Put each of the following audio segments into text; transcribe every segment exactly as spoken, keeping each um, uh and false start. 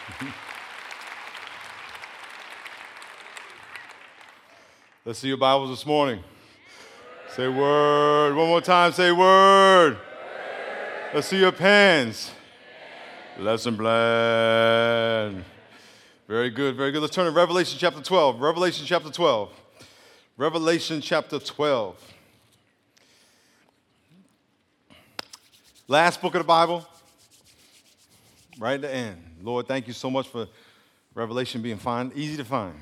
Let's see your Bibles this morning. Say word. One more time, say word. Word. Let's see your pens. Lesson plan. Very good, very good. Let's turn to Revelation chapter twelve. Revelation chapter twelve. Revelation chapter twelve. Last book of the Bible, right at the end. Lord, thank you so much for Revelation being find, easy to find.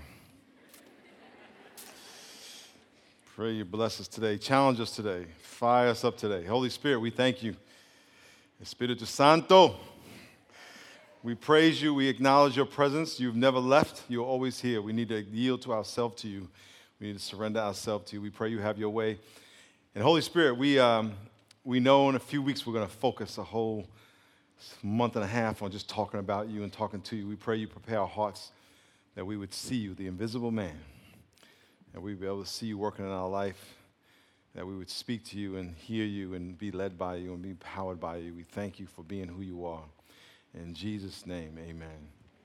Pray you bless us today. Challenge us today. Fire us up today. Holy Spirit, we thank you. Espíritu Santo, we praise you. We acknowledge your presence. You've never left. You're always here. We need to yield to ourselves to you. We need to surrender ourselves to you. We pray you have your way. And Holy Spirit, we um, we know in a few weeks we're going to focus a whole month and a half on just talking about you and talking to you. We pray you prepare our hearts that we would see you, the invisible man, that we'd be able to see you working in our life, that we would speak to you and hear you and be led by you and be powered by you. We thank you for being who you are. In Jesus' name, amen.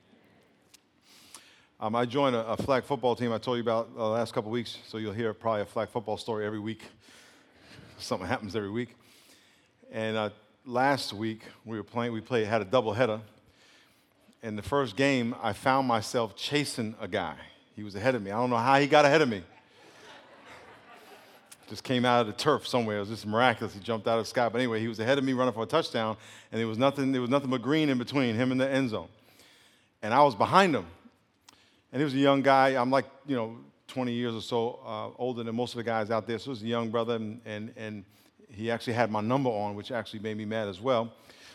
Um, I joined a, a flag football team I told you about the uh, last couple of weeks, so you'll hear probably a flag football story every week. Something happens every week. And uh, last week, we were playing, we played, had a doubleheader. In the first game, I found myself chasing a guy. He was ahead of me. I don't know how he got ahead of me. Just came out of the turf somewhere. It was just miraculous. He jumped out of the sky. But anyway, he was ahead of me running for a touchdown, and there was nothing, there was nothing but green in between him and the end zone. And I was behind him. And he was a young guy. I'm like, you know, twenty years or so uh, older than most of the guys out there. So he was a young brother, and, and, and he actually had my number on, which actually made me mad as well.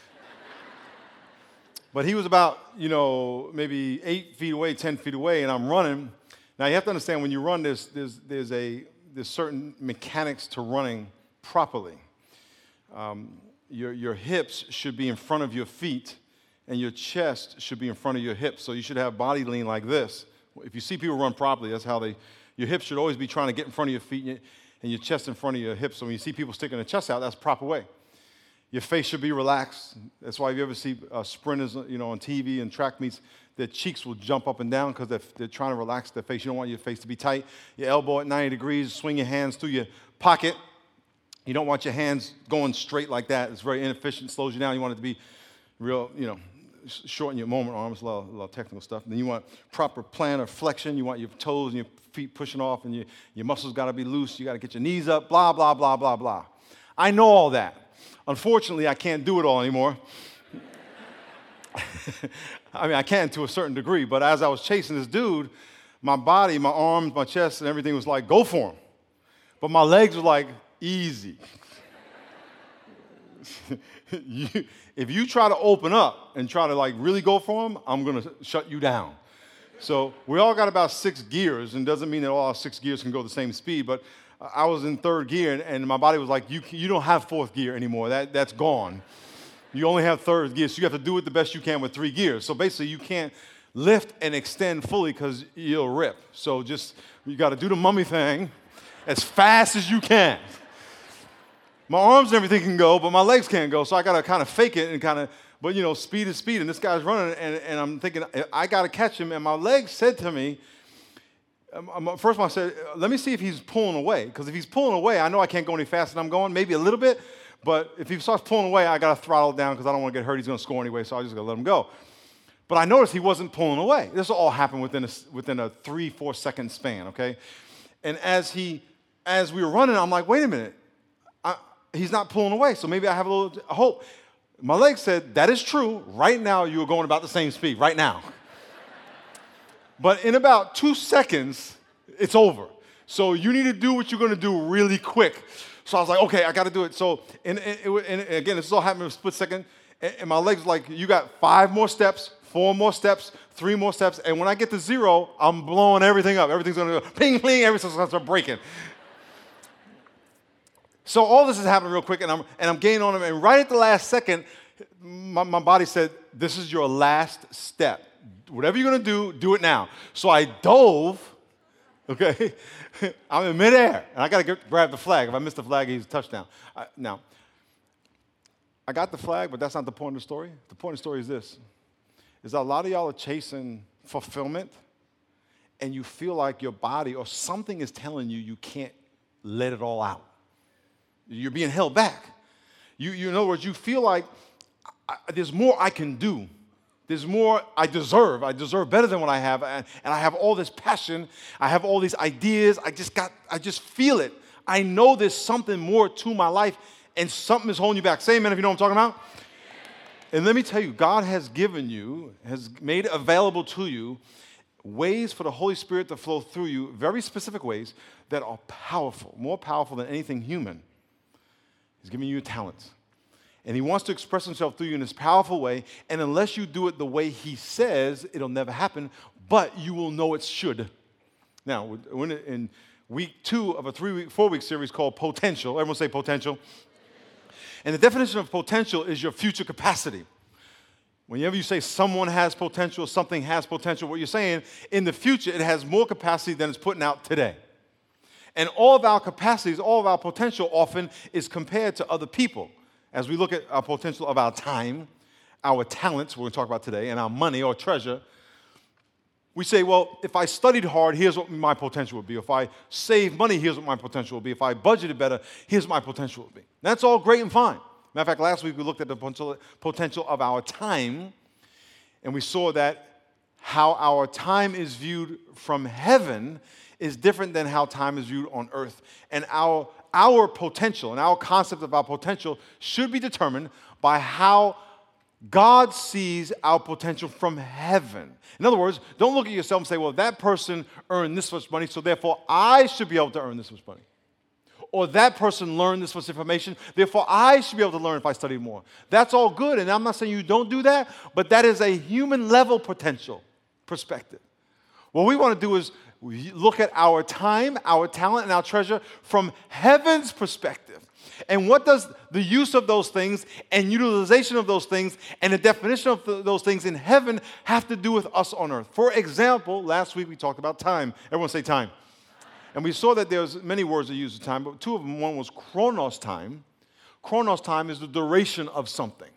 But he was about, you know, maybe eight feet away, ten feet away, and I'm running. Now, you have to understand, when you run, there's, there's, there's, a, there's certain mechanics to running properly. Um, your, your hips should be in front of your feet, and your chest should be in front of your hips. So you should have body lean like this. If you see people run properly, that's how they, your hips should always be trying to get in front of your feet, and your, and your chest in front of your hips. So when you see people sticking their chest out, that's the proper way. Your face should be relaxed. That's why if you ever see uh, sprinters, you know, on T V and track meets, their cheeks will jump up and down because they're, they're trying to relax their face. You don't want your face to be tight. Your elbow at ninety degrees, swing your hands through your pocket. You don't want your hands going straight like that. It's very inefficient, slows you down. You want it to be real, you know, shorten your moment arms, a lot, a lot of technical stuff. And then you want proper plantar flexion. You want your toes and your feet pushing off, and your, your muscles got to be loose. You got to get your knees up, blah, blah, blah, blah, blah. I know all that. Unfortunately, I can't do it all anymore. I mean, I can to a certain degree, but as I was chasing this dude, my body, my arms, my chest, and everything was like, go for him. But my legs were like, easy. you, if you try to open up and try to like really go for him, I'm going to shut you down. So we all got about six gears, and doesn't mean that all six gears can go the same speed, but I was in third gear, and, and my body was like, you, you don't have fourth gear anymore. That, that's gone. You only have third gear, so you have to do it the best you can with three gears. So basically, you can't lift and extend fully because you'll rip. So just, you got to do the mummy thing as fast as you can. My arms and everything can go, but my legs can't go, so I got to kind of fake it and kind of, but, you know, speed is speed, and this guy's running, and, and I'm thinking, I got to catch him, and my legs said to me, um, first of all, I said, let me see if he's pulling away, because if he's pulling away, I know I can't go any faster than I'm going, maybe a little bit, but if he starts pulling away, I got to throttle it down because I don't want to get hurt. He's going to score anyway, so I just got to let him go. But I noticed he wasn't pulling away. This all happened within a, within a three, four second span, okay? And as he, as we were running, I'm like, wait a minute. I, he's not pulling away, so maybe I have a little hope. My leg said, that is true. Right now, you are going about the same speed, right now. But in about two seconds, it's over. So you need to do what you're going to do really quick. So I was like, okay, I got to do it. So, and, and, and again, this is all happening in a split second. And, and my legs like, you got five more steps, four more steps, three more steps. And when I get to zero, I'm blowing everything up. Everything's going to go ping, ping, everything's going to start breaking. So all this is happening real quick, and I'm, and I'm gaining on him. And right at the last second, my, my body said, this is your last step. Whatever you're going to do, do it now. So I dove, okay? I'm in midair, and I got to grab the flag. If I miss the flag, he's a touchdown. I, now, I got the flag, but that's not the point of the story. The point of the story is this. is that a lot of y'all are chasing fulfillment, and you feel like your body or something is telling you you can't let it all out. You're being held back. You, you in other words, you feel like I, there's more I can do. There's more I deserve. I deserve better than what I have, and, and I have all this passion. I have all these ideas. I just got. I just feel it. I know there's something more to my life, and something is holding you back. Say amen if you know what I'm talking about. And let me tell you, God has given you, has made available to you ways for the Holy Spirit to flow through you, very specific ways that are powerful, more powerful than anything human. He's giving you talents. And he wants to express himself through you in this powerful way. And unless you do it the way he says, it'll never happen, but you will know it should. Now, we're in week two of a three-week, four-week series called Potential. Everyone say potential. And the definition of potential is your future capacity. Whenever you say someone has potential, something has potential, what you're saying, in the future, it has more capacity than it's putting out today. And all of our capacities, all of our potential often is compared to other people. As we look at our potential of our time, our talents, we're going to talk about today, and our money or treasure, we say, well, if I studied hard, here's what my potential would be. If I saved money, here's what my potential would be. If I budgeted better, here's what my potential would be. That's all great and fine. Matter of fact, last week we looked at the potential of our time, and we saw that how our time is viewed from heaven is different than how time is viewed on earth. And our, our potential and our concept of our potential should be determined by how God sees our potential from heaven. In other words, don't look at yourself and say, well, that person earned this much money, so therefore I should be able to earn this much money. Or that person learned this much information, therefore I should be able to learn if I study more. That's all good, and I'm not saying you don't do that, but that is a human level potential perspective. What we want to do is we look at our time, our talent, and our treasure from heaven's perspective. And what does the use of those things and utilization of those things and the definition of th- those things in heaven have to do with us on earth? For example, last week we talked about time. Everyone say time. And we saw that there's many words that use the time, but two of them, one was chronos time. Chronos time is the duration of something.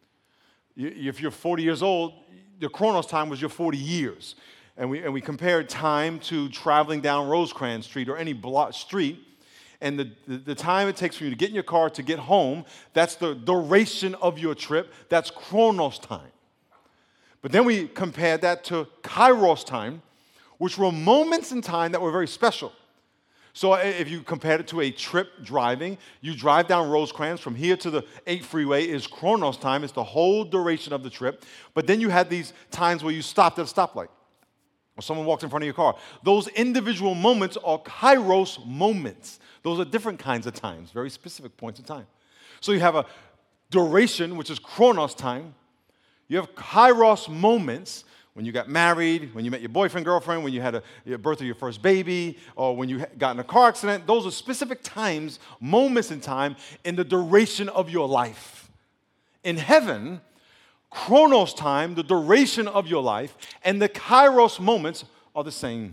You, if you're forty years old, the chronos time was your forty years. And we, and we compared time to traveling down Rosecrans Street or any block street. And the, the, the time it takes for you to get in your car to get home, that's the duration of your trip. That's chronos time. But then we compared that to kairos time, which were moments in time that were very special. So if you compared it to a trip driving, you drive down Rosecrans from here to the eight freeway is chronos time. It's the whole duration of the trip. But then you had these times where you stopped at a stoplight or someone walked in front of your car. Those individual moments are kairos moments. Those are different kinds of times, very specific points of time. So you have a duration, which is chronos time. You have kairos moments, when you got married, when you met your boyfriend, girlfriend, when you had a, the birth of your first baby, or when you got in a car accident. Those are specific times, moments in time, in the duration of your life. In heaven, chronos time, the duration of your life, and the kairos moments are the same.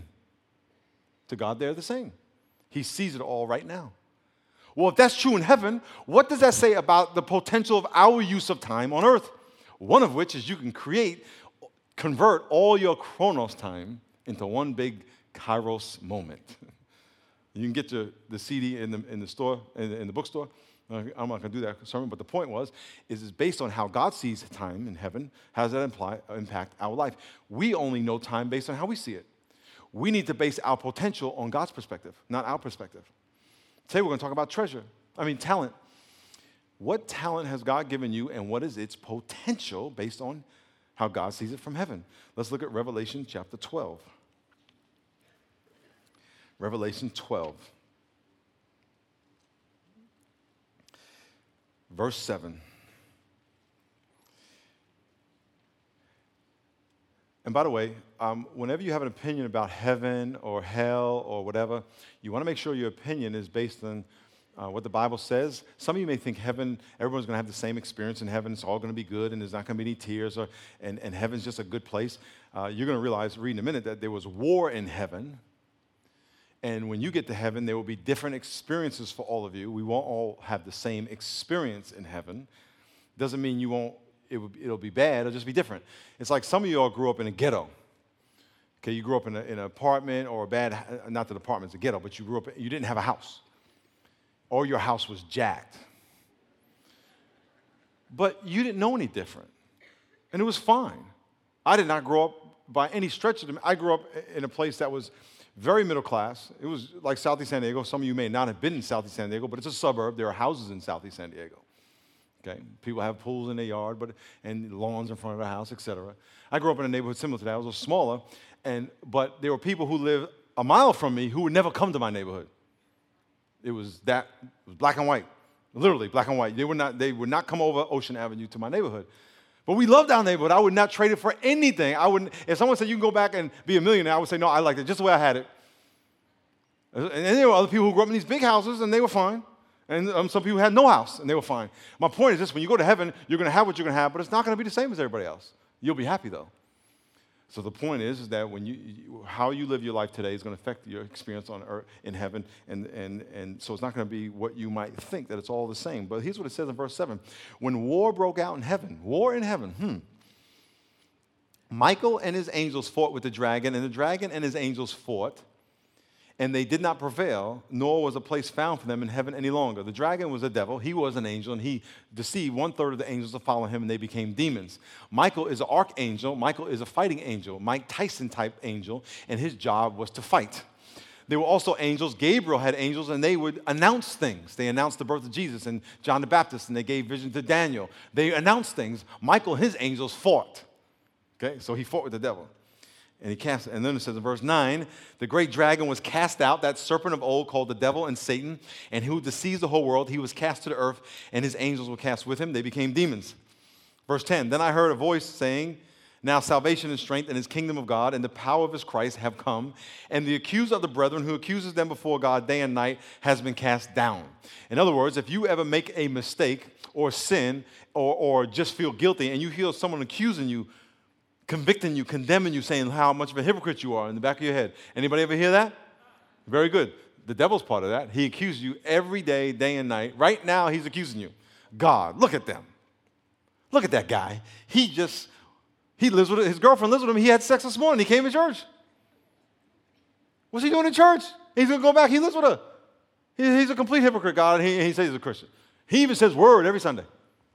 To God, they're the same. He sees it all right now. Well, if that's true in heaven, what does that say about the potential of our use of time on earth? One of which is you can create, convert all your chronos time into one big kairos moment. You can get the, the C D in the, in the store, in the, in the bookstore. I'm not going to do that sermon, but the point was, is it's based on how God sees time in heaven. How does that imply, impact our life? We only know time based on how we see it. We need to base our potential on God's perspective, not our perspective. Today we're going to talk about treasure. I mean, talent. What talent has God given you, and what is its potential based on how God sees it from heaven? Let's look at Revelation chapter twelve. Revelation twelve. Verse seven. And by the way, um, whenever you have an opinion about heaven or hell or whatever, you want to make sure your opinion is based on uh, what the Bible says. Some of you may think heaven, everyone's going to have the same experience in heaven. It's all going to be good, and there's not going to be any tears, or, and, and heaven's just a good place. Uh, you're going to realize, read in a minute, that there was war in heaven. And when you get to heaven, there will be different experiences for all of you. We won't all have the same experience in heaven. Doesn't mean you won't it would, it'll be bad. It'll just be different. It's like some of you all grew up in a ghetto. Okay, you grew up in, a, in an apartment or a bad, not that the apartment's a ghetto, but you grew up, you didn't have a house. Or your house was jacked. But you didn't know any different. And it was fine. I did not grow up by any stretch of the, I grew up in a place that was very middle class. It was like Southeast San Diego. Some of you may not have been in Southeast San Diego, but it's a suburb. There are houses in Southeast San Diego. Okay, people have pools in their yard, but and lawns in front of their house, et cetera. I grew up in a neighborhood similar to that. It was a little smaller, and but there were people who lived a mile from me who would never come to my neighborhood. It was that it was black and white, literally black and white. They would not they would not come over Ocean Avenue to my neighborhood. But we loved our neighborhood. I would not trade it for anything. I wouldn't. If someone said you can go back and be a millionaire, I would say no. I liked it just the way I had it. And then there were other people who grew up in these big houses, and they were fine. And um, some people had no house, and they were fine. My point is this: when you go to heaven, you're going to have what you're going to have, but it's not going to be the same as everybody else. You'll be happy though. So the point is, is that when you, you how you live your life today is going to affect your experience on earth in heaven, and and and so it's not going to be what you might think that it's all the same. But here's what it says in verse seven: when war broke out in heaven, war in heaven, hmm. Michael and his angels fought with the dragon, and the dragon and his angels fought, and they did not prevail, nor was a place found for them in heaven any longer. The dragon was a devil. He was an angel, and he deceived one-third of the angels to follow him, and they became demons. Michael is an archangel. Michael is a fighting angel, Mike Tyson-type angel, and his job was to fight. There were also angels. Gabriel had angels, and they would announce things. They announced the birth of Jesus and John the Baptist, and they gave vision to Daniel. They announced things. Michael and his angels fought. Okay, so he fought with the devil. And he cast, and then it says in verse nine, the great dragon was cast out, that serpent of old called the devil and Satan, and who deceives the whole world. He was cast to the earth, and his angels were cast with him. They became demons. Verse ten, then I heard a voice saying, now salvation and strength and his kingdom of God and the power of his Christ have come, and the accuser of the brethren who accuses them before God day and night has been cast down. In other words, if you ever make a mistake or sin or, or just feel guilty and you hear someone accusing you, convicting you, condemning you, saying how much of a hypocrite you are in the back of your head. Anybody ever hear that? Very good. The devil's part of that. He accuses you every day, day and night. Right now, he's accusing you. God, look at them. Look at that guy. He just, he lives with, his girlfriend lives with him. He had sex this morning. He came to church. What's he doing in church? He's going to go back. He lives with her. He, he's a complete hypocrite, God, and he, he says he's a Christian. He even says word every Sunday.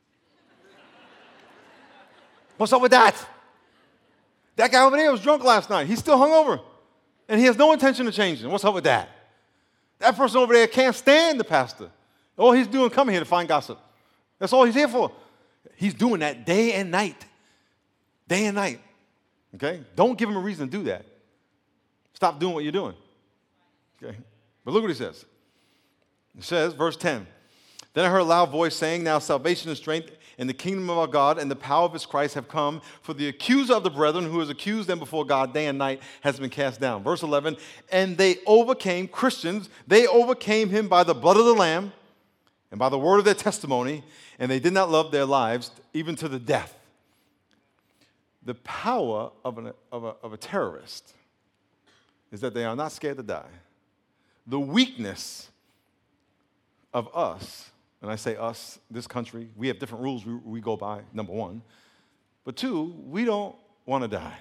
What's up with that? That guy over there was drunk last night. He's still hungover. And he has no intention of changing. What's up with that? That person over there can't stand the pastor. All he's doing, coming here to find gossip. That's all he's here for. He's doing that day and night. Day and night. Okay? Don't give him a reason to do that. Stop doing what you're doing. Okay? But look what he says. It says, verse ten, then I heard a loud voice saying, now salvation and strength and the kingdom of our God and the power of his Christ have come, for the accuser of the brethren who has accused them before God day and night has been cast down. Verse eleven, and they overcame, Christians, they overcame him by the blood of the Lamb and by the word of their testimony, and they did not love their lives even to the death. The power of, an, of, a, of a terrorist is that they are not scared to die. The weakness of us, and I say us, this country, we have different rules we, we go by, number one. But two, we don't want to die.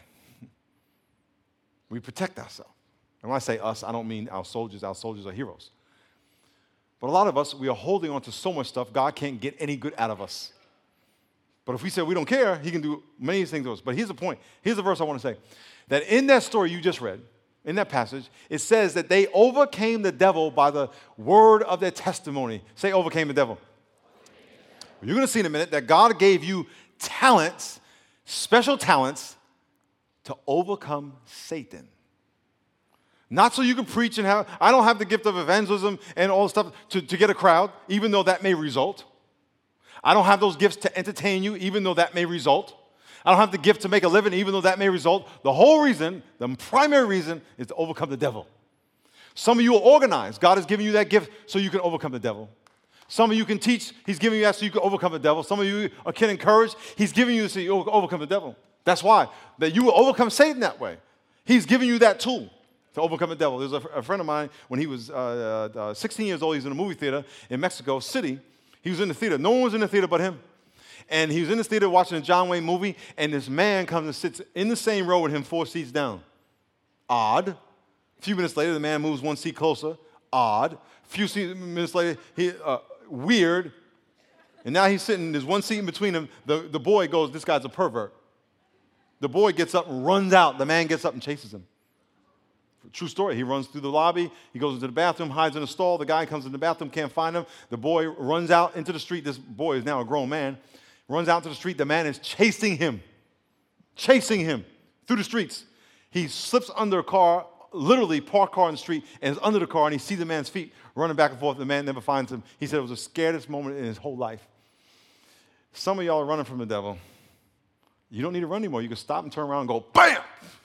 We protect ourselves. And when I say us, I don't mean our soldiers. Our soldiers are heroes. But a lot of us, we are holding on to so much stuff, God can't get any good out of us. But if we say we don't care, he can do many things to us. But here's the point. Here's the verse I want to say. That in that story you just read, in that passage, it says that they overcame the devil by the word of their testimony. Say, overcame the devil. You're going to see in a minute that God gave you talents, special talents, to overcome Satan. Not so you can preach and have, I don't have the gift of evangelism and all this stuff to, to get a crowd, even though that may result. I don't have those gifts to entertain you, even though that may result. I don't have the gift to make a living, even though that may result. The whole reason, the primary reason, is to overcome the devil. Some of you are organized. God has given you that gift so you can overcome the devil. Some of you can teach. He's giving you that so you can overcome the devil. Some of you can encourage. He's giving you so you overcome the devil. That's why. That you will overcome Satan that way. He's giving you that tool to overcome the devil. There's a, a friend of mine, when he was uh, uh, sixteen years old, he was in a movie theater in Mexico City. He was in the theater. No one was in the theater but him. And he was in the theater watching a John Wayne movie, and this man comes and sits in the same row with him, four seats down. Odd. A few minutes later, the man moves one seat closer. Odd. A few minutes later, he, uh, weird. And now he's sitting, there's one seat in between them. The, the boy goes, this guy's a pervert. The boy gets up and runs out. The man gets up and chases him. True story. He runs through the lobby. He goes into the bathroom, hides in a stall. The guy comes in the bathroom, can't find him. The boy runs out into the street. This boy is now a grown man. Runs out to the street. The man is chasing him. Chasing him through the streets. He slips under a car, literally parked car in the street, and is under the car, and he sees the man's feet running back and forth. The man never finds him. He said it was the scariest moment in his whole life. Some of y'all are running from the devil. You don't need to run anymore. You can stop and turn around and go, bam!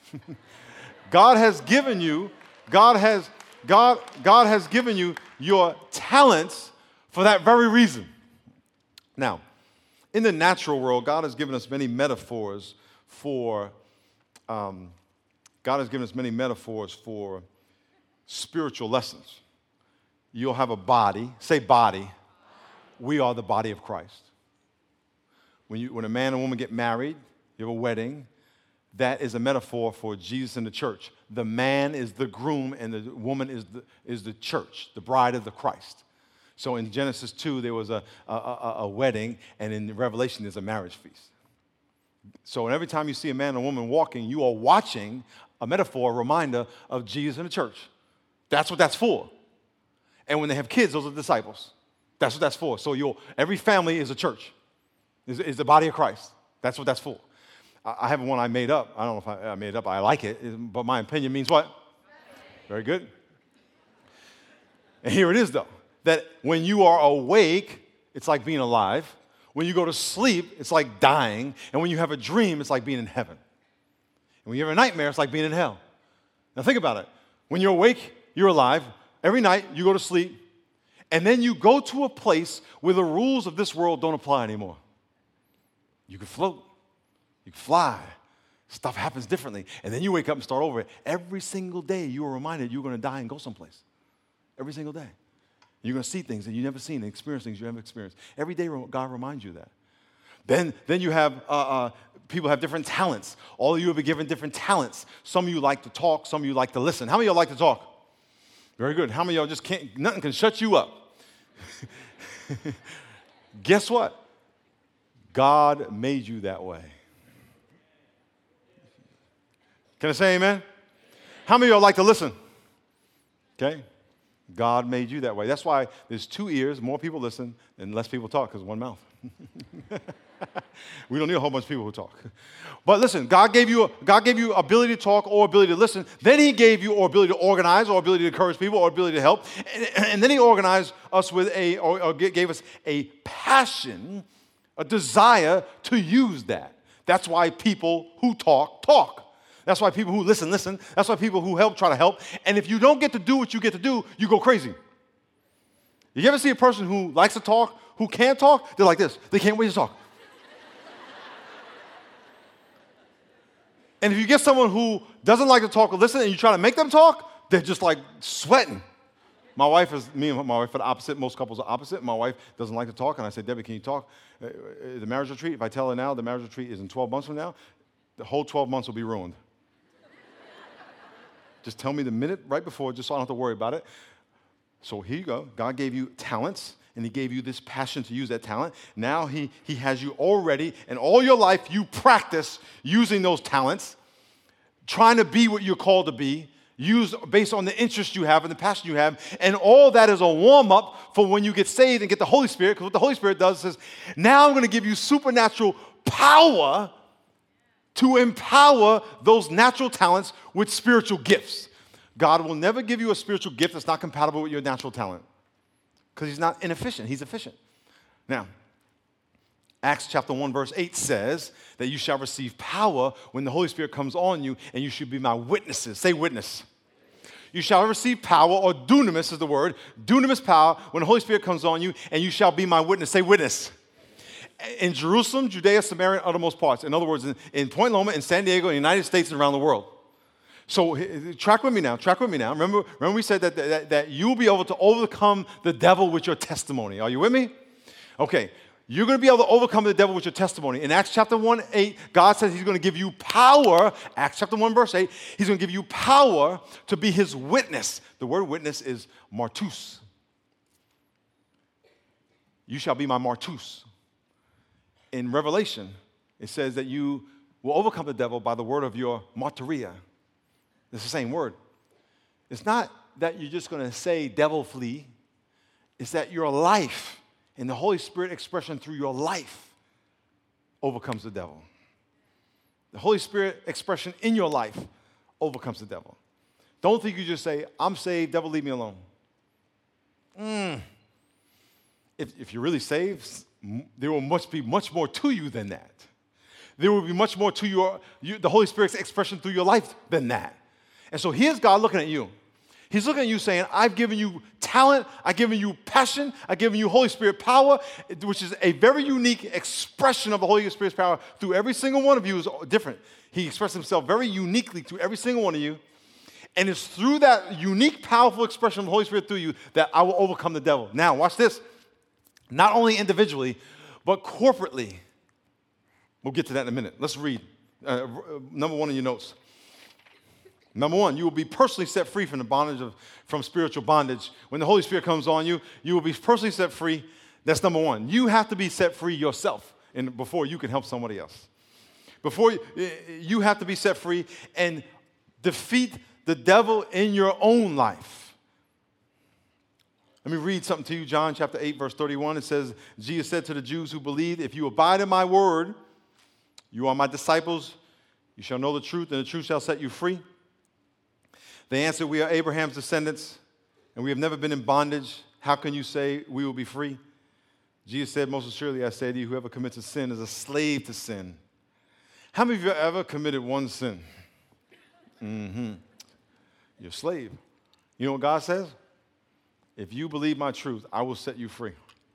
God has given you, God has, God, God has given you your talents for that very reason. Now, in the natural world, God has given us many metaphors for, um, God has given us many metaphors for spiritual lessons. You'll have a body, say body. We are the body of Christ. When, you, when a man and woman get married, you have a wedding, that is a metaphor for Jesus and the church. The man is the groom and the woman is the, is the church, the bride of the Christ. So in Genesis two, there was a, a, a, a wedding, and in Revelation, there's a marriage feast. So every time you see a man and a woman walking, you are watching a metaphor, a reminder of Jesus and the church. That's what that's for. And when they have kids, those are disciples. That's what that's for. So you'll, every family is a church, is, is the body of Christ. That's what that's for. I have one I made up. I don't know if I, I made it up. I like it, but my opinion means what? Very good. And here it is, though, that when you are awake, it's like being alive. When you go to sleep, it's like dying. And when you have a dream, it's like being in heaven. And when you have a nightmare, it's like being in hell. Now think about it. When you're awake, you're alive. Every night, you go to sleep. And then you go to a place where the rules of this world don't apply anymore. You can float. You can fly. Stuff happens differently. And then you wake up and start over. Every single day, you are reminded you're going to die and go someplace. Every single day. You're going to see things that you've never seen and experience things you haven't experienced. Every day, God reminds you of that. Then, then you have, uh, uh, people have different talents. All of you have been given different talents. Some of you like to talk. Some of you like to listen. How many of y'all like to talk? Very good. How many of y'all just can't, nothing can shut you up? Guess what? God made you that way. Can I say amen? How many of y'all like to listen? Okay. God made you that way. That's why there's two ears, more people listen, and less people talk because one mouth. We don't need a whole bunch of people who talk. But listen, God gave you God gave you ability to talk or ability to listen. Then he gave you or ability to organize or ability to encourage people or ability to help. And, and then he organized us with a, or, or gave us a passion, a desire to use that. That's why people who talk, talk. That's why people who listen, listen. That's why people who help, try to help. And if you don't get to do what you get to do, you go crazy. You ever see a person who likes to talk, who can't talk? They're like this. They can't wait to talk. And if you get someone who doesn't like to talk or listen and you try to make them talk, they're just like sweating. My wife is, me and my wife are the opposite. Most couples are opposite. My wife doesn't like to talk. And I say, Debbie, can you talk? Uh, the marriage retreat, if I tell her now, the marriage retreat is in twelve months from now, the whole twelve months will be ruined. Just tell me the minute right before, just so I don't have to worry about it. So here you go. God gave you talents, and he gave you this passion to use that talent. Now he, he has you already, and all your life you practice using those talents, trying to be what you're called to be, used based on the interest you have and the passion you have, and all that is a warm-up for when you get saved and get the Holy Spirit, because what the Holy Spirit does is, now I'm going to give you supernatural power to empower those natural talents with spiritual gifts. God will never give you a spiritual gift that's not compatible with your natural talent because he's not inefficient. He's efficient. Now, Acts chapter one, verse eight says that you shall receive power when the Holy Spirit comes on you, and you should be my witnesses. Say witness. You shall receive power, or dunamis is the word, dunamis power, when the Holy Spirit comes on you, and you shall be my witness. Say witness. In Jerusalem, Judea, Samaria, and uttermost parts. In other words, in, in Point Loma, in San Diego, in the United States, and around the world. So track with me now. Track with me now. Remember, remember we said that, that, that you'll be able to overcome the devil with your testimony. Are you with me? Okay. You're going to be able to overcome the devil with your testimony. In Acts chapter one, eight, God says he's going to give you power. Acts chapter one, verse eight, he's going to give you power to be his witness. The word witness is martus. You shall be my martus. In Revelation, it says that you will overcome the devil by the word of your martyria. It's the same word. It's not that you're just going to say devil flee. It's that your life and the Holy Spirit expression through your life overcomes the devil. The Holy Spirit expression in your life overcomes the devil. Don't think you just say, I'm saved, devil, leave me alone. Mm. If, if you're really saved, there will must be much more to you than that. There will be much more to your, you, the Holy Spirit's expression through your life than that. And so here's God looking at you. He's looking at you saying, I've given you talent, I've given you passion, I've given you Holy Spirit power, which is a very unique expression of the Holy Spirit's power through every single one of you is different. He expressed himself very uniquely to every single one of you. And it's through that unique, powerful expression of the Holy Spirit through you that I will overcome the devil. Now, watch this. Not only individually, but corporately. We'll get to that in a minute. Let's read. Uh, number one in your notes. Number one, you will be personally set free from the bondage of, from spiritual bondage. When the Holy Spirit comes on you, you will be personally set free. That's number one. You have to be set free yourself and before you can help somebody else. Before you, you have to be set free and defeat the devil in your own life. Let me read something to you, John chapter eight, verse thirty-one. It says, Jesus said to the Jews who believed, if you abide in my word, you are my disciples. You shall know the truth, and the truth shall set you free. They answered, we are Abraham's descendants, and we have never been in bondage. How can you say we will be free? Jesus said, most assuredly I say to you, whoever commits a sin is a slave to sin. How many of you have ever committed one sin? Mm-hmm. You're a slave. You know what God says? If you believe my truth, I will set you free.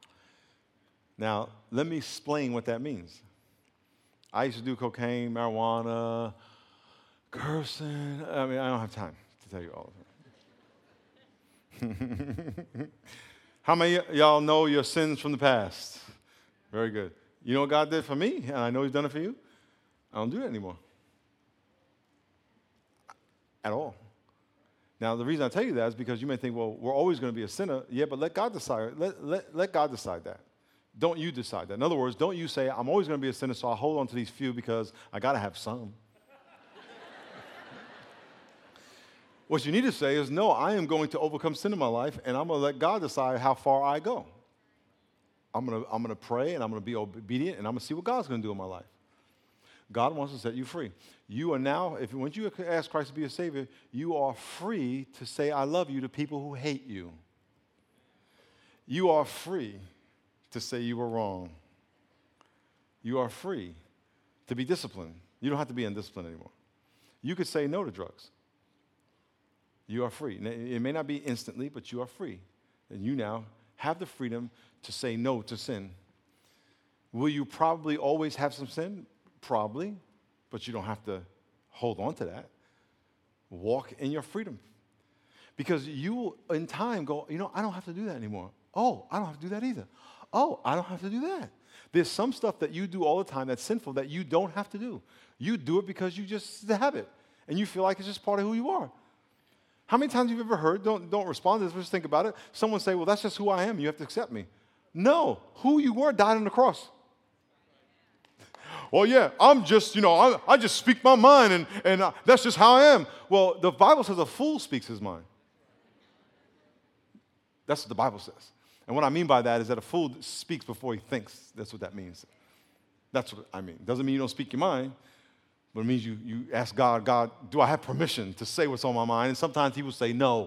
Now, let me explain what that means. I used to do cocaine, marijuana, cursing. I mean, I don't have time to tell you all of it. How many of y'all know your sins from the past? Very good. You know what God did for me? And I know he's done it for you. I don't do that anymore. At all. Now, the reason I tell you that is because you may think, well, we're always going to be a sinner. Yeah, but let God decide. Let, let, let God decide that. Don't you decide that. In other words, don't you say, I'm always going to be a sinner, so I'll hold on to these few because I got to have some. What you need to say is, no, I am going to overcome sin in my life, and I'm going to let God decide how far I go. I'm going to, I'm going to pray, and I'm going to be obedient, and I'm going to see what God's going to do in my life. God wants to set you free. You are now, if once you ask Christ to be a Savior, you are free to say, I love you to people who hate you. You are free to say you were wrong. You are free to be disciplined. You don't have to be undisciplined anymore. You could say no to drugs. You are free. It may not be instantly, but you are free. And you now have the freedom to say no to sin. Will you probably always have some sin? Probably, but you don't have to hold on to that. Walk in your freedom. Because you will, in time, go, you know, I don't have to do that anymore. Oh, I don't have to do that either. Oh, I don't have to do that. There's some stuff that you do all the time that's sinful that you don't have to do. You do it because you just have it, and you feel like it's just part of who you are. How many times have you ever heard, don't, don't respond to this, just think about it, someone say, well, that's just who I am, you have to accept me. No, who you were died on the cross. Well, yeah, I'm just, you know, I, I just speak my mind, and, and uh, that's just how I am. Well, the Bible says a fool speaks his mind. That's what the Bible says. And what I mean by that is that a fool speaks before he thinks. That's what that means. That's what I mean. Doesn't mean you don't speak your mind, but it means you, you ask God, God, do I have permission to say what's on my mind? And sometimes he will say no.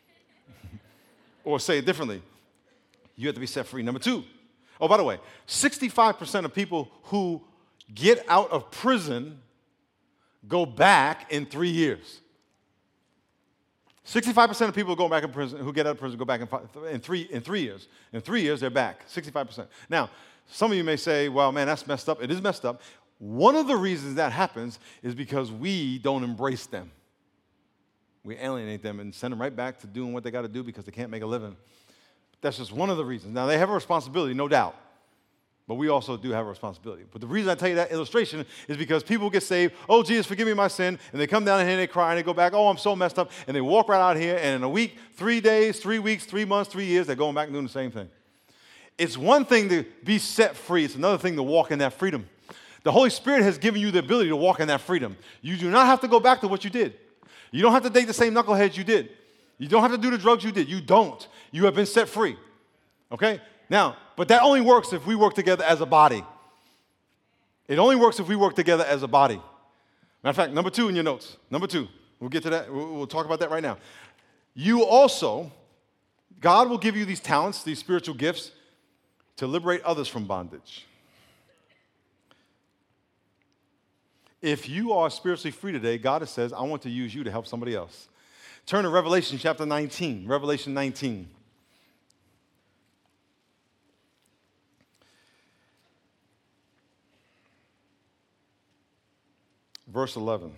Or say it differently. You have to be set free. Number two. Oh, by the way, sixty-five percent of people who get out of prison go back in three years. sixty-five percent of people who go back in prison, who get out of prison, go back in, five, in, three, in three years. In three years, they're back, sixty-five percent. Now, some of you may say, well, man, that's messed up. It is messed up. One of the reasons that happens is because we don't embrace them. We alienate them and send them right back to doing what they got to do because they can't make a living. That's just one of the reasons. Now, they have a responsibility, no doubt. But we also do have a responsibility. But the reason I tell you that illustration is because people get saved, oh, Jesus, forgive me my sin, and they come down here and they cry and they go back, oh, I'm so messed up, and they walk right out here, and in a week, three days, three weeks, three months, three years, they're going back and doing the same thing. It's one thing to be set free. It's another thing to walk in that freedom. The Holy Spirit has given you the ability to walk in that freedom. You do not have to go back to what you did. You don't have to date the same knuckleheads you did. You don't have to do the drugs you did. You don't. You have been set free. Okay? Now, but that only works if we work together as a body. It only works if we work together as a body. Matter of fact, number two in your notes. Number two. We'll get to that. We'll, we'll talk about that right now. You also, God will give you these talents, these spiritual gifts, to liberate others from bondage. If you are spiritually free today, God says, I want to use you to help somebody else. Turn to Revelation chapter nineteen. Revelation nineteen. Verse eleven.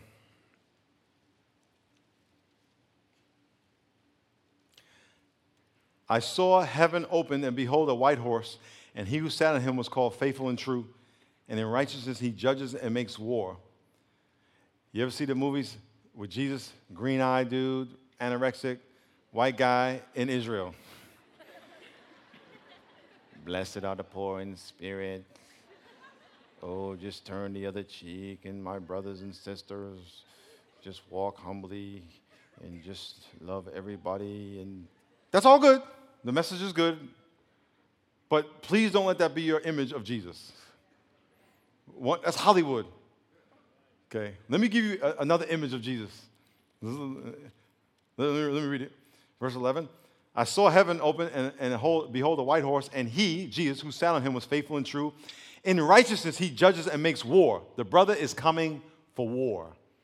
I saw heaven open, and behold, a white horse, and he who sat on him was called Faithful and True, and in righteousness he judges and makes war. You ever see the movies with Jesus, green-eyed dude, anorexic, white guy in Israel? Blessed are the poor in spirit. Oh, just turn the other cheek, and my brothers and sisters, just walk humbly and just love everybody. And that's all good. The message is good. But please don't let that be your image of Jesus. What, that's Hollywood. Okay, let me give you a, another image of Jesus. Let me, let me read it. Verse eleven. I saw heaven open, and, and behold, a white horse, and he, Jesus, who sat on him, was faithful and true. In righteousness he judges and makes war. The brother is coming for war.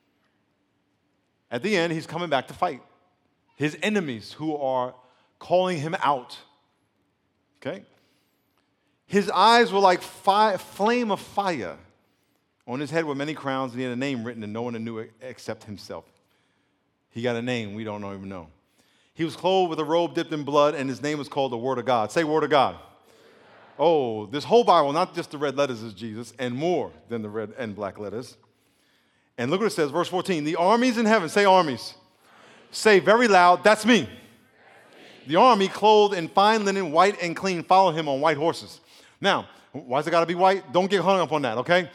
At the end, he's coming back to fight his enemies who are calling him out. Okay? His eyes were like fire, flame of fire. On his head were many crowns, and he had a name written, and no one knew it except himself. He got a name we don't even know. He was clothed with a robe dipped in blood, and his name was called the Word of God. Say Word of God. Oh, this whole Bible, not just the red letters is Jesus, and more than the red and black letters. And look what it says, verse fourteen. The armies in heaven, say armies. Say very loud, that's me. That's me. The army, clothed in fine linen, white and clean, follow him on white horses. Now, why's it got to be white? Don't get hung up on that, okay?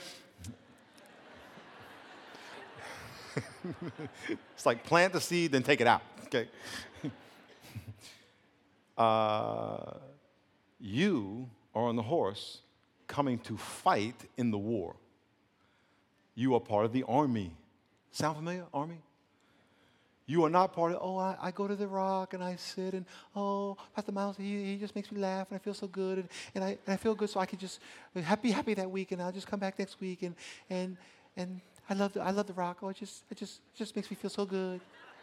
It's like plant the seed, then take it out, okay? uh, you are on the horse coming to fight in the war. You are part of the army. Sound familiar, army? You are not part of, oh, I, I go to the rock and I sit and, oh, Pastor Miles, he, he just makes me laugh and I feel so good and, and, I, and I feel good so I can just be happy, happy that week and I'll just come back next week and and and I love the, I love the rock. Oh, it just it just it just makes me feel so good.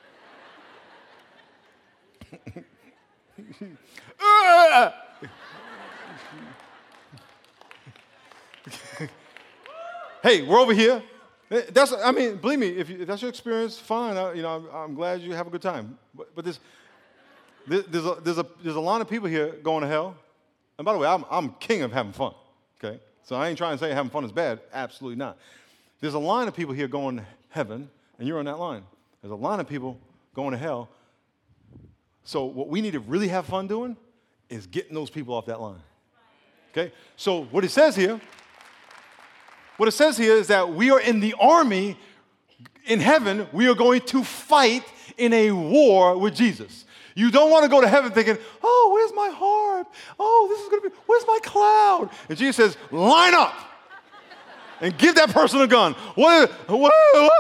Hey, we're over here. That's, I mean, believe me, if, you, if that's your experience, fine. I, you know, I'm, I'm glad you have a good time. But, but there's, there's, a, there's, a, there's a lot of people here going to hell. And by the way, I'm, I'm king of having fun, okay? So I ain't trying to say having fun is bad. Absolutely not. There's a line of people here going to heaven, and you're on that line. There's a line of people going to hell. So what we need to really have fun doing is getting those people off that line, okay? So what it says here, What it says here is that we are in the army in heaven. We are going to fight in a war with Jesus. You don't want to go to heaven thinking, oh, where's my harp? Oh, this is going to be, where's my cloud? And Jesus says, line up and give that person a gun. What? what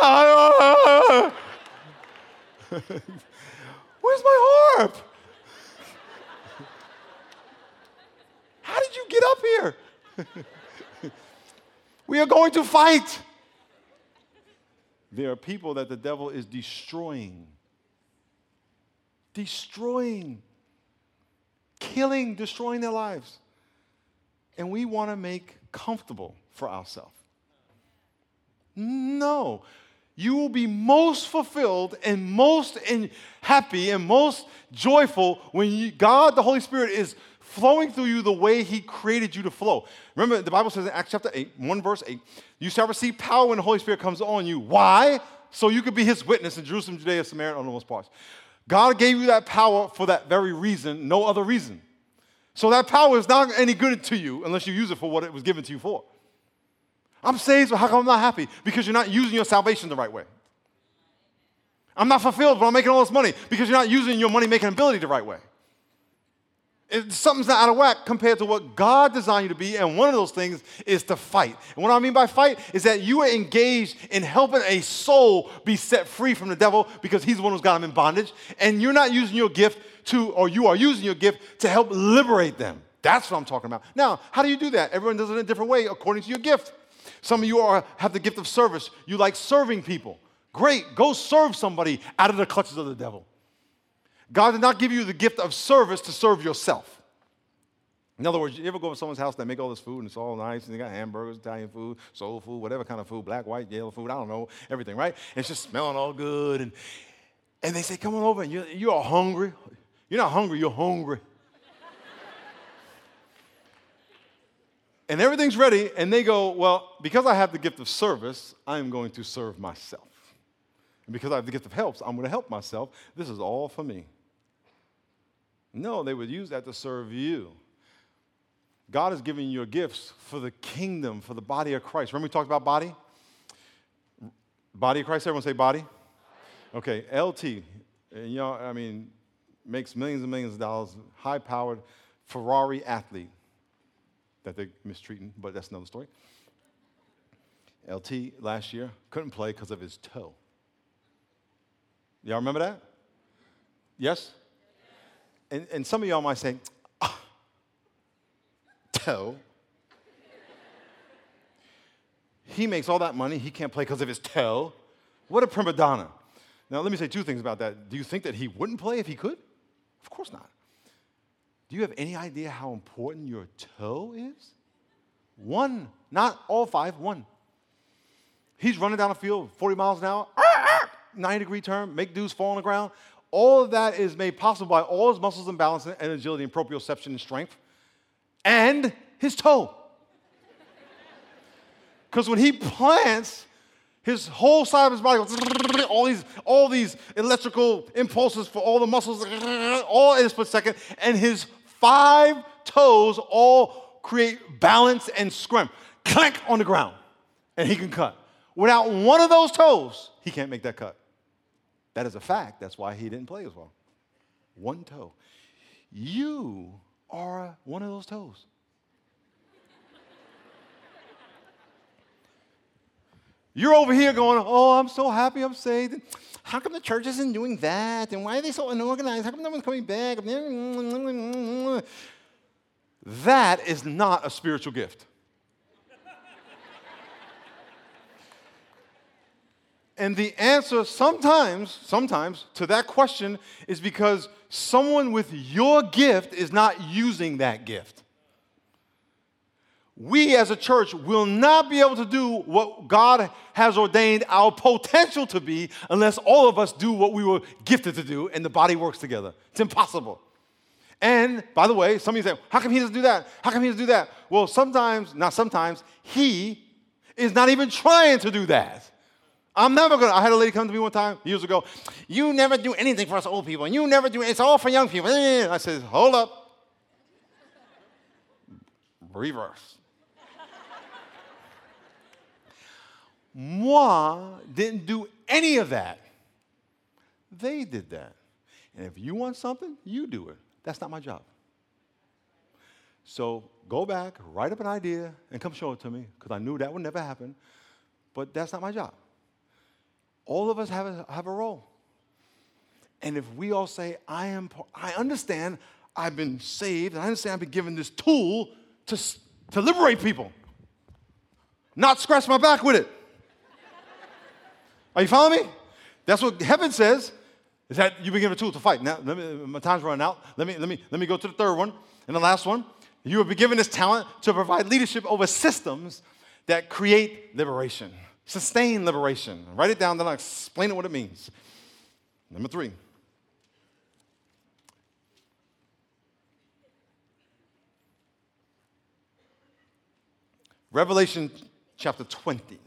where's my harp? How did you get up here? We are going to fight. There are people that the devil is destroying. Destroying. Killing, destroying their lives. And we want to make comfortable for ourselves. No. You will be most fulfilled and most in happy and most joyful when you, God, the Holy Spirit, is flowing through you the way he created you to flow. Remember, the Bible says in Acts chapter eight, one verse eight, you shall receive power when the Holy Spirit comes on you. Why? So you could be his witness in Jerusalem, Judea, Samaria, and all those parts. God gave you that power for that very reason, no other reason. So that power is not any good to you unless you use it for what it was given to you for. I'm saved, so how come I'm not happy? Because you're not using your salvation the right way. I'm not fulfilled, but I'm making all this money because you're not using your money-making ability the right way. It, something's not out of whack compared to what God designed you to be, and one of those things is to fight. And what I mean by fight is that you are engaged in helping a soul be set free from the devil because he's the one who's got him in bondage, and you're not using your gift to, or you are using your gift to help liberate them. That's what I'm talking about. Now, how do you do that? Everyone does it in a different way according to your gift. Some of you are, have the gift of service. You like serving people. Great, go serve somebody out of the clutches of the devil. God did not give you the gift of service to serve yourself. In other words, you ever go to someone's house and they make all this food and it's all nice and they got hamburgers, Italian food, soul food, whatever kind of food, black, white, yellow food, I don't know, everything, right? And it's just smelling all good. And, and they say, come on over and you're, you are hungry. You're not hungry, you're hungry. And everything's ready and they go, well, because I have the gift of service, I am going to serve myself. And because I have the gift of helps, I'm going to help myself. This is all for me. No, they would use that to serve you. God is giving you your gifts for the kingdom, for the body of Christ. Remember we talked about body? Body of Christ, everyone say body? Okay, L T, you know, I mean, makes millions and millions of dollars, high-powered Ferrari athlete that they're mistreating, but that's another story. L T last year couldn't play because of his toe. Y'all remember that? Yes? And, and some of y'all might say, ah, toe. He makes all that money. He can't play because of his toe. What a prima donna. Now, let me say two things about that. Do you think that he wouldn't play if he could? Of course not. Do you have any idea how important your toe is? One, not all five, one. He's running down the field forty miles an hour, ninety degree turn, make dudes fall on the ground. All of that is made possible by all his muscles and balance and agility and proprioception and strength and his toe. Because when he plants, his whole side of his body goes, all these, all these electrical impulses for all the muscles, all in a split second, and his five toes all create balance and scrim. Clank on the ground, and he can cut. Without one of those toes, he can't make that cut. That is a fact. That's why he didn't play as well. One toe. You are one of those toes. You're over here going, oh, I'm so happy I'm saved. How come the church isn't doing that? And why are they so unorganized? How come no one's coming back? That is not a spiritual gift. And the answer sometimes, sometimes, to that question is because someone with your gift is not using that gift. We as a church will not be able to do what God has ordained our potential to be unless all of us do what we were gifted to do and the body works together. It's impossible. And, by the way, some of you say, how come he doesn't do that? How come he doesn't do that? Well, sometimes, not sometimes, he is not even trying to do that. I'm never going to, I had a lady come to me one time, years ago, you never do anything for us old people, and you never do, it's all for young people. I said, hold up. Reverse. Moi didn't do any of that. They did that. And if you want something, you do it. That's not my job. So go back, write up an idea, and come show it to me, because I knew that would never happen. But that's not my job. All of us have a, have a role. And if we all say, I am, I understand I've been saved, and I understand I've been given this tool to, to liberate people, not scratch my back with it. Are you following me? That's what heaven says, is that you've been given a tool to fight. Now, let me, my time's running out. Let me, let me, let me go to the third one and the last one. You have been given this talent to provide leadership over systems that create liberation. Sustain liberation. Write it down, then I'll explain it what it means. Number three. Revelation chapter twenty.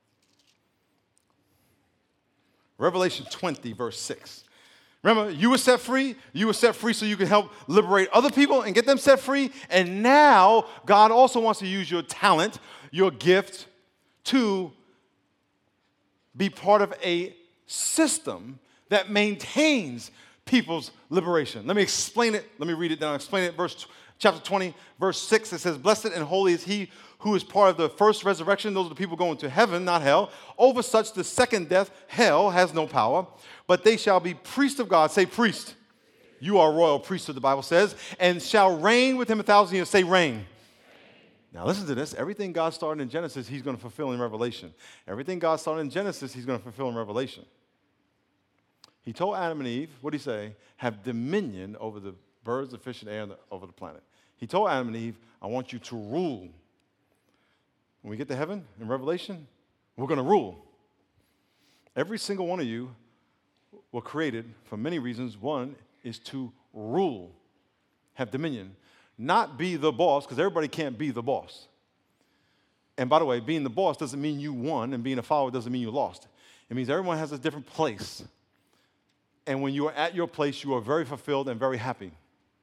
Revelation twenty, verse six. Remember, you were set free. You were set free so you can help liberate other people and get them set free. And now God also wants to use your talent, your gift, to be part of a system that maintains people's liberation. Let me explain it. Let me read it down. Explain it. Verse chapter twenty, verse six. It says, "Blessed and holy is he who is part of the first resurrection." Those are the people going to heaven, not hell. "Over such the second death, hell has no power. But they shall be priests of God." Say priest. You are royal priesthood, the Bible says. "And shall reign with him a thousand years." Say reign. Now listen to this. Everything God started in Genesis, he's going to fulfill in Revelation. Everything God started in Genesis, he's going to fulfill in Revelation. He told Adam and Eve, what did he say? Have dominion over the birds, the fish, and the air, and the, over the planet. He told Adam and Eve, I want you to rule. When we get to heaven, in Revelation, we're going to rule. Every single one of you were created for many reasons. One is to rule, have dominion. Not be the boss, because everybody can't be the boss. And by the way, being the boss doesn't mean you won, and being a follower doesn't mean you lost. It means everyone has a different place. And when you are at your place, you are very fulfilled and very happy.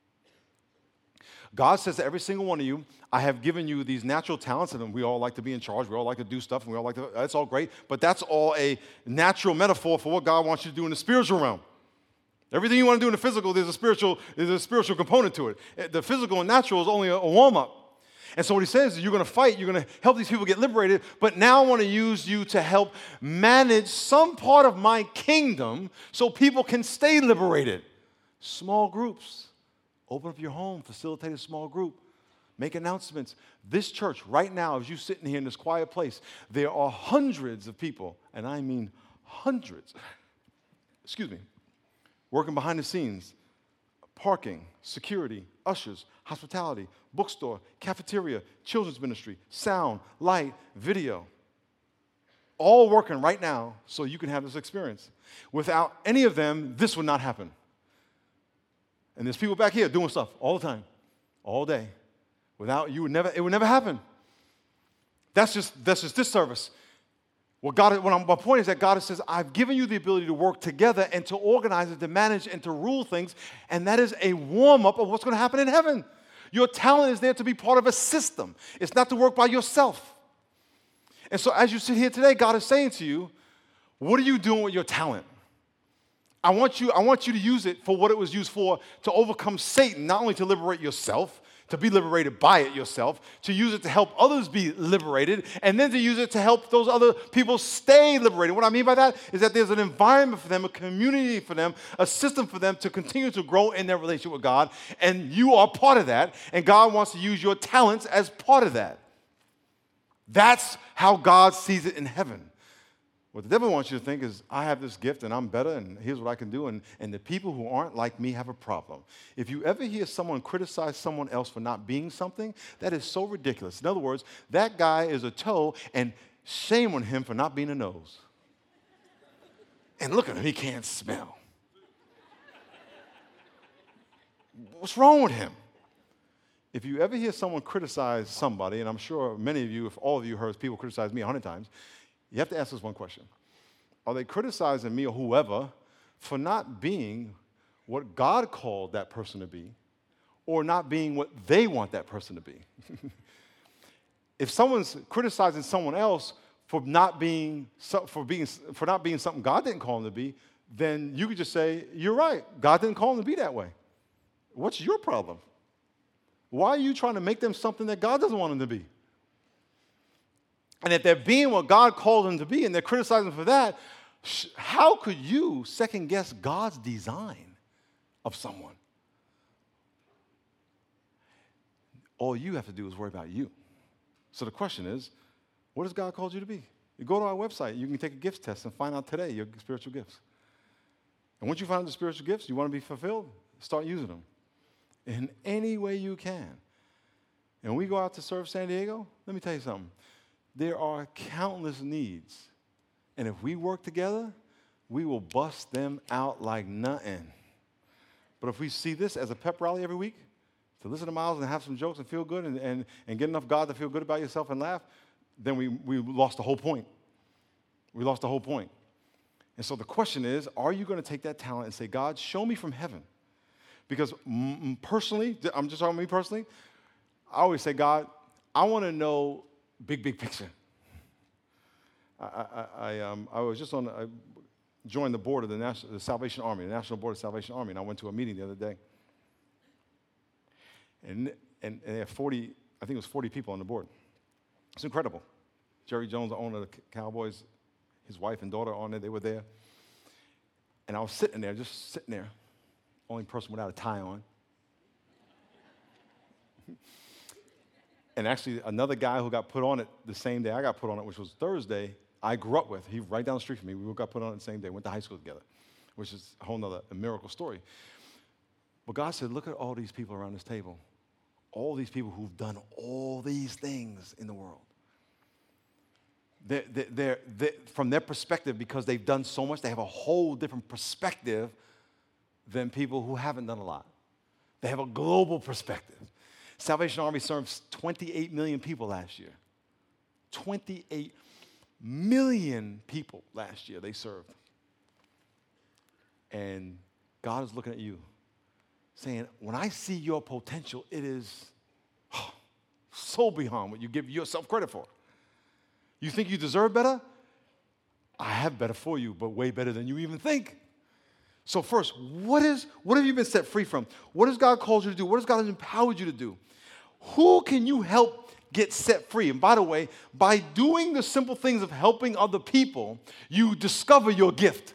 God says to every single one of you, I have given you these natural talents, and we all like to be in charge, we all like to do stuff, and we all like to, that's all great, but that's all a natural metaphor for what God wants you to do in the spiritual realm. Everything you want to do in the physical, there's a spiritual, there's a spiritual component to it. The physical and natural is only a, a warm-up. And so what he says is you're going to fight, you're going to help these people get liberated, but now I want to use you to help manage some part of my kingdom so people can stay liberated. Small groups. Open up your home, facilitate a small group, make announcements. This church, right now, as you're sitting here in this quiet place, there are hundreds of people, and I mean hundreds, excuse me, working behind the scenes, parking, security, ushers, hospitality, bookstore, cafeteria, children's ministry, sound, light, video, all working right now so you can have this experience. Without any of them, this would not happen. And there's people back here doing stuff all the time, all day. Without you, would never, it would never happen. That's just, that's just this service. What God, what I'm, my point is that God says, I've given you the ability to work together and to organize and to manage and to rule things, and that is a warm-up of what's going to happen in heaven. Your talent is there to be part of a system. It's not to work by yourself. And so as you sit here today, God is saying to you, what are you doing with your talent? I want you, I want you to use it for what it was used for, to overcome Satan, not only to liberate yourself, to be liberated by it yourself, to use it to help others be liberated, and then to use it to help those other people stay liberated. What I mean by that is that there's an environment for them, a community for them, a system for them to continue to grow in their relationship with God, and you are part of that, and God wants to use your talents as part of that. That's how God sees it in heaven. What the devil wants you to think is, I have this gift and I'm better and here's what I can do, and, and the people who aren't like me have a problem. If you ever hear someone criticize someone else for not being something, that is so ridiculous. In other words, that guy is a toe and shame on him for not being a nose. And look at him, he can't smell. What's wrong with him? If you ever hear someone criticize somebody, and I'm sure many of you, if all of you heard people criticize me a hundred times, you have to ask this one question. Are they criticizing me or whoever for not being what God called that person to be, or not being what they want that person to be? If someone's criticizing someone else for not being for being for not being something God didn't call them to be, then you could just say, you're right. God didn't call them to be that way. What's your problem? Why are you trying to make them something that God doesn't want them to be? And if they're being what God called them to be and they're criticizing for that, how could you second guess God's design of someone? All you have to do is worry about you. So the question is, what has God called you to be? You go to our website, you can take a gifts test and find out today your spiritual gifts. And once you find the spiritual gifts, you want to be fulfilled, start using them in any way you can. And when we go out to serve San Diego, let me tell you something. There are countless needs. And if we work together, we will bust them out like nothing. But if we see this as a pep rally every week, to listen to Miles and have some jokes and feel good and, and, and get enough God to feel good about yourself and laugh, then we, we lost the whole point. We lost the whole point. And so the question is, are you going to take that talent and say, God, show me from heaven? Because m- personally, I'm just talking about me personally, I always say, God, I want to know big, big picture. I, I, I, um, I was just on, I joined the board of the, National, the Salvation Army, the National Board of Salvation Army, and I went to a meeting the other day. And, and, and they had forty, I think it was forty people on the board. It's incredible. Jerry Jones, the owner of the Cowboys, his wife and daughter on there, they were there. And I was sitting there, just sitting there, only person without a tie on. And actually, another guy who got put on it the same day I got put on it, which was Thursday, I grew up with. He right down the street from me. We got put on it the same day, went to high school together, which is a whole nother a miracle story. But God said, look at all these people around this table, all these people who've done all these things in the world. They're, they're, they're, they're, from their perspective, because they've done so much, they have a whole different perspective than people who haven't done a lot. They have a global perspective. Salvation Army serves twenty-eight million people last year. twenty-eight million people last year they served. And God is looking at you, saying, when I see your potential, it is oh, so beyond what you give yourself credit for. You think you deserve better? I have better for you, but way better than you even think. So first, what is what have you been set free from? What has God called you to do? What has God empowered you to do? Who can you help get set free? And by the way, by doing the simple things of helping other people, you discover your gift.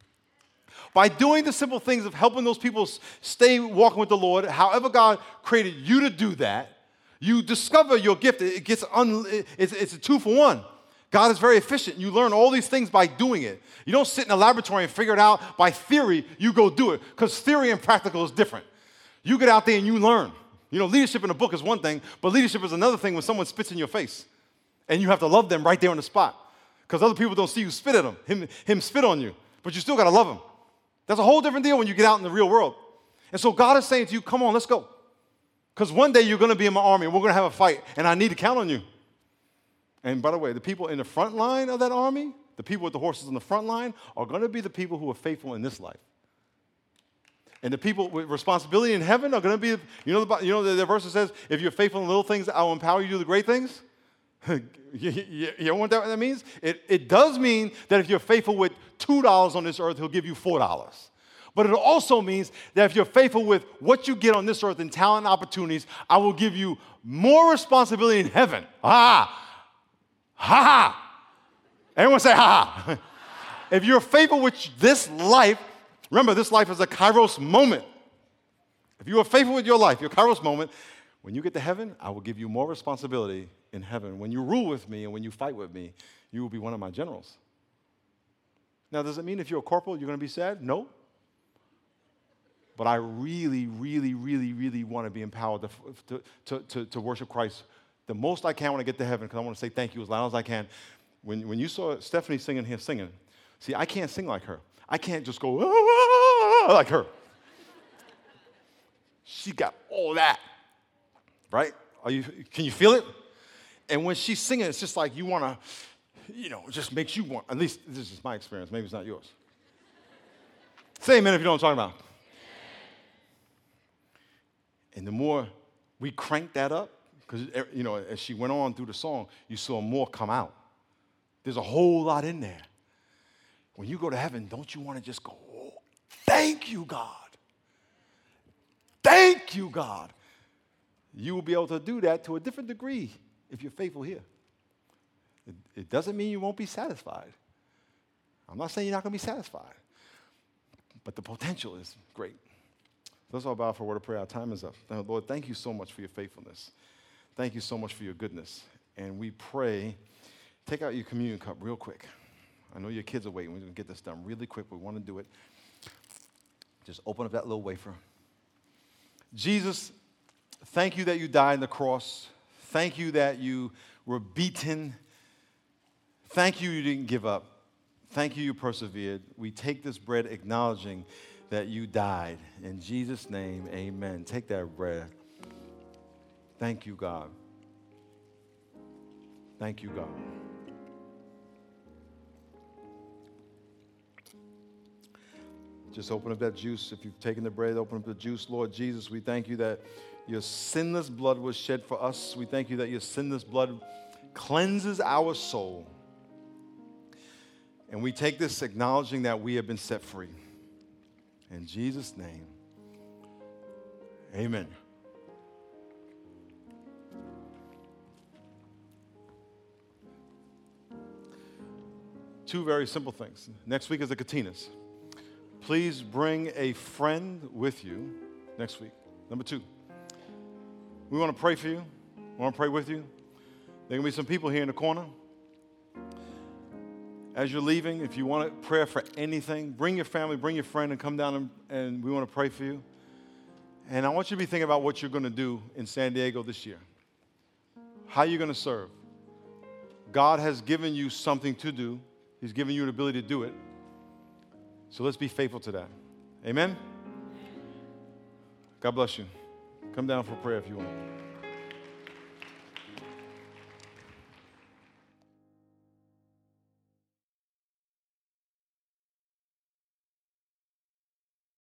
By doing the simple things of helping those people stay walking with the Lord, however God created you to do that, you discover your gift. It gets un, it's, it's a two for one. God is very efficient. You learn all these things by doing it. You don't sit in a laboratory and figure it out by theory. You go do it, because theory and practical is different. You get out there and you learn. You know, leadership in a book is one thing, but leadership is another thing when someone spits in your face, and you have to love them right there on the spot, because other people don't see you spit at him, him, him spit on you, but you still got to love him. That's a whole different deal when you get out in the real world. And so God is saying to you, come on, let's go. Because one day you're going to be in my army, and we're going to have a fight, and I need to count on you. And by the way, the people in the front line of that army, the people with the horses in the front line, are going to be the people who are faithful in this life. And the people with responsibility in heaven are going to be, you know, the, you know the, the verse that says, if you're faithful in little things, I will empower you to do the great things. you, you, you know what that, that means? It, it does mean that if you're faithful with two dollars on this earth, he'll give you four dollars. But it also means that if you're faithful with what you get on this earth and talent and opportunities, I will give you more responsibility in heaven. Ha! Ha ha! Everyone say ha ha. If you're faithful with this life, remember this life is a kairos moment. If you are faithful with your life, your kairos moment, when you get to heaven, I will give you more responsibility in heaven. When you rule with me and when you fight with me, you will be one of my generals. Now, does it mean if you're a corporal, you're going to be sad? No. But I really, really, really, really want to be empowered to, to, to, to worship Christ the most I can when I get to heaven, because I want to say thank you as loud as I can. When, when you saw Stephanie singing here, singing, see, I can't sing like her. I can't just go ah, like her. She got all that, right? Are you? Can you feel it? And when she's singing, it's just like you want to, you know, it just makes you want, at least this is my experience. Maybe it's not yours. Say amen if you know what I'm talking about. And the more we crank that up, because, you know, as she went on through the song, you saw more come out. There's a whole lot in there. When you go to heaven, don't you want to just go, oh, thank you, God. Thank you, God. You will be able to do that to a different degree if you're faithful here. It, it doesn't mean you won't be satisfied. I'm not saying you're not going to be satisfied, but the potential is great. Let's all bow for a word of prayer. Our time is up. Now, Lord, thank you so much for your faithfulness. Thank you so much for your goodness. And we pray, take out your communion cup real quick. I know your kids are waiting. We're going to get this done really quick. We want to do it. Just open up that little wafer. Jesus, thank you that you died on the cross. Thank you that you were beaten. Thank you you didn't give up. Thank you you persevered. We take this bread acknowledging that you died. In Jesus' name, amen. Take that bread. Thank you, God. Thank you, God. Just open up that juice. If you've taken the bread, open up the juice. Lord Jesus, we thank you that your sinless blood was shed for us. We thank you that your sinless blood cleanses our soul. And we take this acknowledging that we have been set free. In Jesus' name, amen. Two very simple things. Next week is the Katinas. Please bring a friend with you next week. Number two, we want to pray for you. We want to pray with you. There are going to be some people here in the corner. As you're leaving, if you want prayer for anything, bring your family, bring your friend, and come down and, and we want to pray for you. And I want you to be thinking about what you're going to do in San Diego this year. How you're going to serve. God has given you something to do. He's given you the ability to do it. So let's be faithful to that. Amen? God bless you. Come down for prayer if you want.